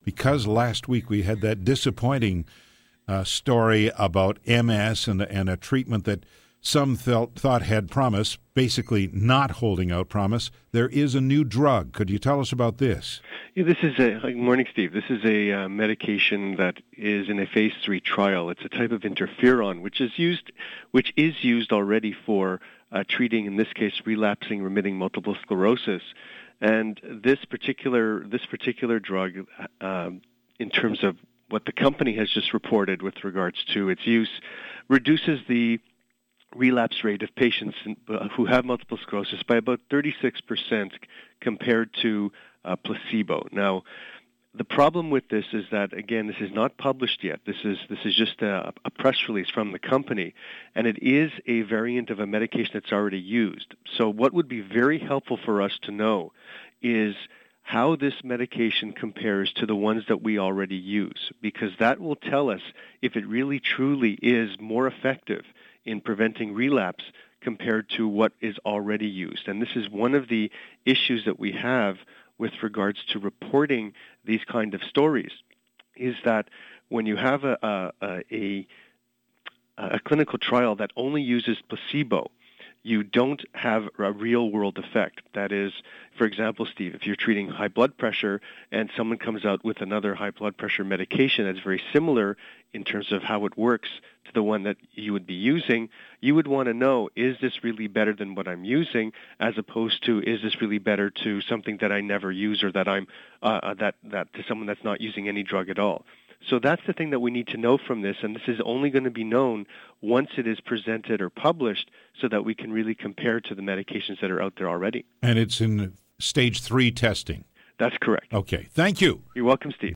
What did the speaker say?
because last week we had that disappointing story about MS and a treatment that some thought had promise, basically not holding out promise. There is a new drug. Could you tell us about this? Yeah, this is good morning, Steve. This is a medication that is in a phase 3 trial. It's a type of interferon, which is used already for treating, in this case, relapsing remitting multiple sclerosis. And this particular drug, in terms of what the company has just reported with regards to its use, reduces the relapse rate of patients who have multiple sclerosis by about 36% compared to placebo. Now, the problem with this is that, again, this is not published yet. This is just a press release from the company, and it is a variant of a medication that's already used. So what would be very helpful for us to know is how this medication compares to the ones that we already use, because that will tell us if it really truly is more effective in preventing relapse compared to what is already used. And this is one of the issues that we have with regards to reporting these kind of stories, is that when you have a clinical trial that only uses placebo, you don't have a real-world effect. That is, for example, Steve, if you're treating high blood pressure and someone comes out with another high blood pressure medication that's very similar in terms of how it works to the one that you would be using, you would want to know, is this really better than what I'm using, as opposed to, is this really better to something that I never use, or that I'm that to someone that's not using any drug at all. So that's the thing that we need to know from this, and this is only going to be known once it is presented or published, so that we can really compare to the medications that are out there already. And it's in stage 3 testing. That's correct. Okay. Thank you. You're welcome, Steve.